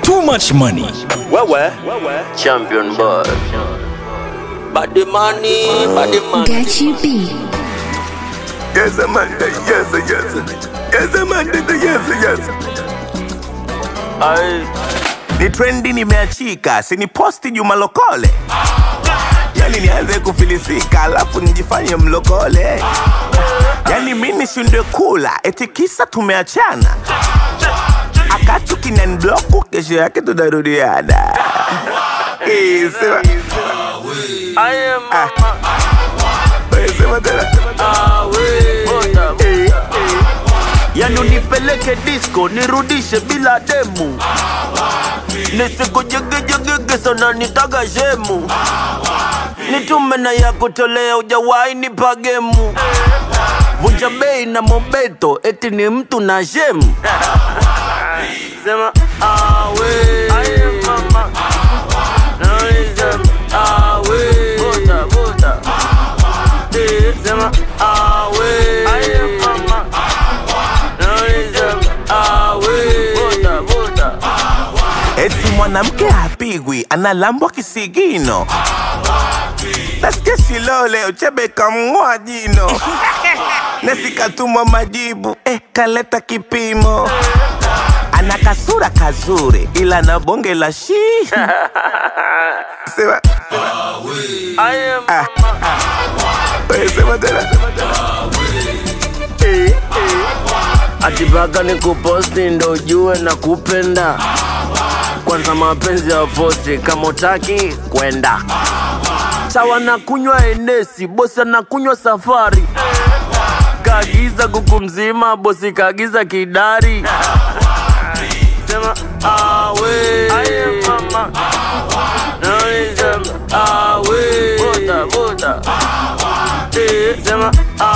Too much money. Where? Champion boy. Body money. Get you beat. Yes, Amanda, yes, Amanda, yes. Aye. Ni trendi nimeachika, si ni posti Juma Lokole. Yani nianze kufilisika, alafu nijifanye mlokole. Yani mimi shinde kula, eti kisa tumeachana. Akatu kinanibloku, kesho yake tunarudiana. Sema I am sema tena. Yani unipeleke disco, nirudishe bila demu. Nisiko jege sana nitaga jemu. Nitume na ya kutolea ujawai nipa gemu. Vunja bei na mobeto, eti ni mtu na jemu. Sema awe mama. Awe Bota Sema awe mama. Bota Eti mwanamke hapigwi, analambwa kisigino. Nasikia Shilole uchebe kamng'oa jino. Nasikatumwa majibu, kaleta kipimo. Ana kasura kazuri, ila na bonge la shi. Sema sema tena. Atibaka ni kuposti ndo ujue na kupenda. Kwanza mapenzi ya fosi kama utaki kwenda. Chawa na kunywa enesi, bosi na kunywa safari. Kagiza kuku mzima, bosi kagiza kidari. Sema awe mama. Sema